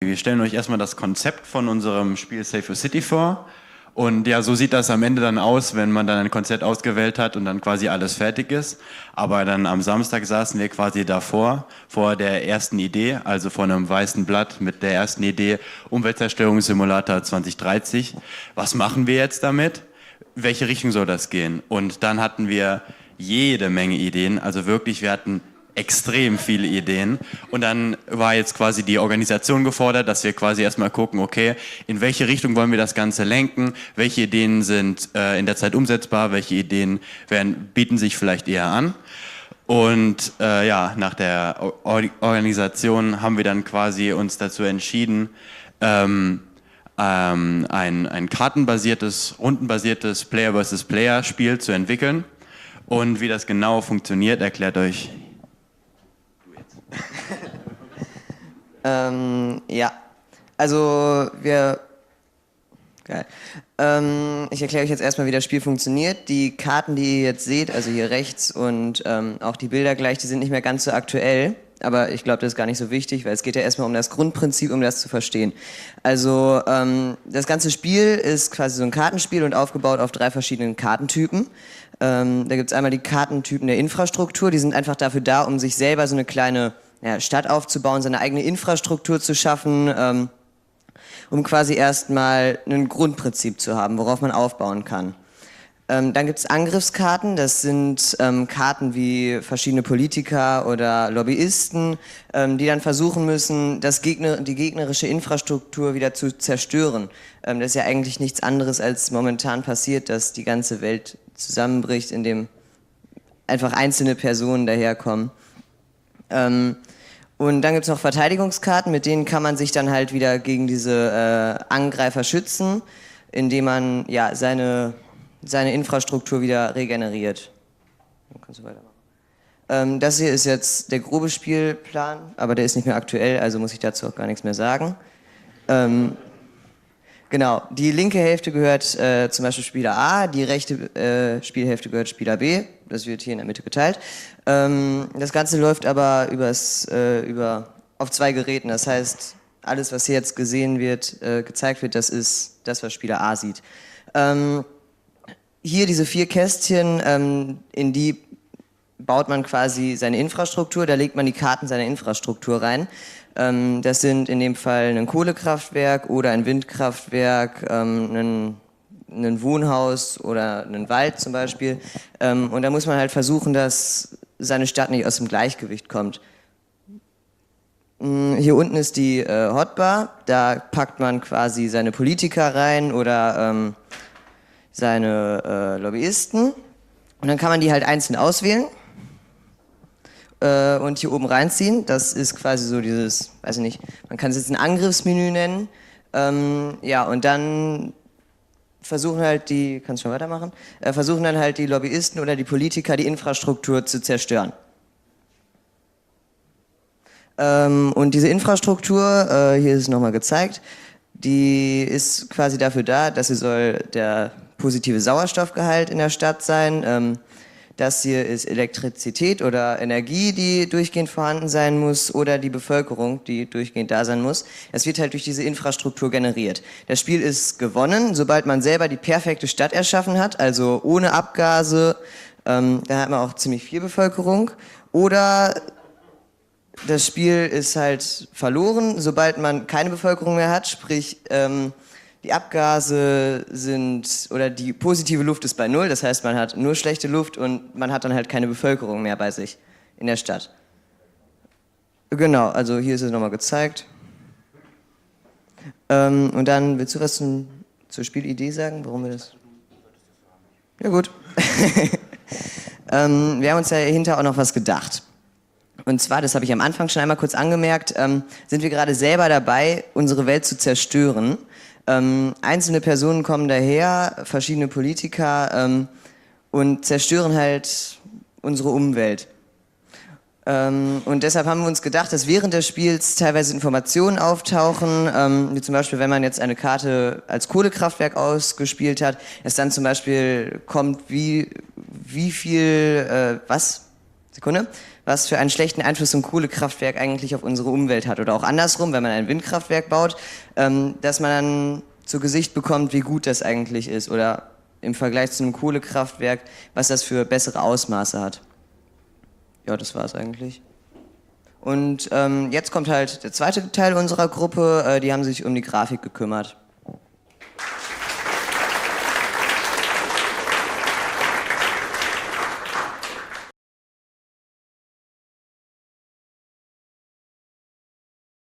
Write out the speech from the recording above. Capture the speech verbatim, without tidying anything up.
Wir stellen euch erstmal das Konzept von unserem Spiel Save Your City vor. Und ja, so sieht das am Ende dann aus, wenn man dann ein Konzept ausgewählt hat und dann quasi alles fertig ist. Aber dann am Samstag saßen wir quasi davor, vor der ersten Idee, also vor einem weißen Blatt mit der ersten Idee Umweltzerstörungssimulator zwanzig dreißig. Was machen wir jetzt damit? Welche Richtung soll das gehen? Und dann hatten wir jede Menge Ideen, also wirklich, wir hatten extrem viele Ideen und dann war jetzt quasi die Organisation gefordert, dass wir quasi erstmal gucken, okay, in welche Richtung wollen wir das Ganze lenken, welche Ideen sind äh, in der Zeit umsetzbar, welche Ideen werden, bieten sich vielleicht eher an. Und äh, ja, nach der Or Organisation haben wir dann quasi uns dazu entschieden, ähm, ähm, ein, ein kartenbasiertes, rundenbasiertes Player versus Player Spiel zu entwickeln. Und wie das genau funktioniert, erklärt euch ähm, ja, also wir, geil. Ähm, ich erkläre euch jetzt erstmal, wie das Spiel funktioniert. Die Karten, die ihr jetzt seht, also hier rechts und ähm, auch die Bilder gleich, die sind nicht mehr ganz so aktuell. Aber ich glaube, das ist gar nicht so wichtig, weil es geht ja erstmal um das Grundprinzip, um das zu verstehen. Also ähm, das ganze Spiel ist quasi so ein Kartenspiel und aufgebaut auf drei verschiedenen Kartentypen. Ähm, da gibt es einmal die Kartentypen der Infrastruktur, die sind einfach dafür da, um sich selber so eine kleine ja, Stadt aufzubauen, seine eigene Infrastruktur zu schaffen, ähm, um quasi erstmal ein Grundprinzip zu haben, worauf man aufbauen kann. Ähm, dann gibt es Angriffskarten, das sind ähm, Karten wie verschiedene Politiker oder Lobbyisten, ähm, die dann versuchen müssen, das Gegner, die gegnerische Infrastruktur wieder zu zerstören. Ähm, das ist ja eigentlich nichts anderes, als momentan passiert, dass die ganze Welt zusammenbricht, indem einfach einzelne Personen daherkommen. Ähm, und dann gibt es noch Verteidigungskarten, mit denen kann man sich dann halt wieder gegen diese äh, Angreifer schützen, indem man ja seine seine Infrastruktur wieder regeneriert. Dann kannst du weitermachen. Ähm, das hier ist jetzt der grobe Spielplan, aber der ist nicht mehr aktuell, also muss ich dazu auch gar nichts mehr sagen. Ähm, genau, die linke Hälfte gehört äh, zum Beispiel Spieler A, die rechte äh, Spielhälfte gehört Spieler B, das wird hier in der Mitte geteilt. Ähm, das Ganze läuft aber übers, äh, über, auf zwei Geräten, das heißt, alles, was hier jetzt gesehen wird, äh, gezeigt wird, das ist das, was Spieler A sieht. Ähm, Hier diese vier Kästchen, ähm, in die baut man quasi seine Infrastruktur, da legt man die Karten seiner Infrastruktur rein. Ähm, das sind in dem Fall ein Kohlekraftwerk oder ein Windkraftwerk, ähm, ein, ein Wohnhaus oder ein Wald zum Beispiel. Ähm, und da muss man halt versuchen, dass seine Stadt nicht aus dem Gleichgewicht kommt. Hier unten ist die äh, Hotbar, da packt man quasi seine Politiker rein oder ähm, seine äh, Lobbyisten und dann kann man die halt einzeln auswählen äh, und hier oben reinziehen. Das ist quasi so dieses, weiß ich nicht, man kann es jetzt ein Angriffsmenü nennen. Ähm, ja, und dann versuchen halt die, kannst du schon weitermachen, äh, versuchen dann halt die Lobbyisten oder die Politiker die Infrastruktur zu zerstören. Ähm, und diese Infrastruktur, äh, hier ist es nochmal gezeigt, die ist quasi dafür da, dass sie soll der positive Sauerstoffgehalt in der Stadt sein. Ähm, das hier ist Elektrizität oder Energie, die durchgehend vorhanden sein muss, oder die Bevölkerung, die durchgehend da sein muss. Es wird halt durch diese Infrastruktur generiert. Das Spiel ist gewonnen, sobald man selber die perfekte Stadt erschaffen hat, also ohne Abgase, ähm, da hat man auch ziemlich viel Bevölkerung. Oder das Spiel ist halt verloren, sobald man keine Bevölkerung mehr hat, sprich ähm, die Abgase sind, oder die positive Luft ist bei null, das heißt, man hat nur schlechte Luft und man hat dann halt keine Bevölkerung mehr bei sich in der Stadt. Genau, also hier ist es nochmal gezeigt. Ähm, und dann, willst du was zum, zur Spielidee sagen, warum wir das... Ja gut. ähm, wir haben uns ja hinterher auch noch was gedacht. Und zwar, das habe ich am Anfang schon einmal kurz angemerkt, ähm, sind wir gerade selber dabei, unsere Welt zu zerstören. Ähm, einzelne Personen kommen daher, verschiedene Politiker, ähm, und zerstören halt unsere Umwelt. Ähm, und deshalb haben wir uns gedacht, dass während des Spiels teilweise Informationen auftauchen, ähm, wie zum Beispiel, wenn man jetzt eine Karte als Kohlekraftwerk ausgespielt hat, es dann zum Beispiel kommt, wie, wie viel, äh, was? Sekunde, was für einen schlechten Einfluss so ein Kohlekraftwerk eigentlich auf unsere Umwelt hat. Oder auch andersrum, wenn man ein Windkraftwerk baut, ähm, dass man dann zu Gesicht bekommt, wie gut das eigentlich ist. Oder im Vergleich zu einem Kohlekraftwerk, was das für bessere Ausmaße hat. Ja, das war's eigentlich. Und ähm, jetzt kommt halt der zweite Teil unserer Gruppe, äh, die haben sich um die Grafik gekümmert.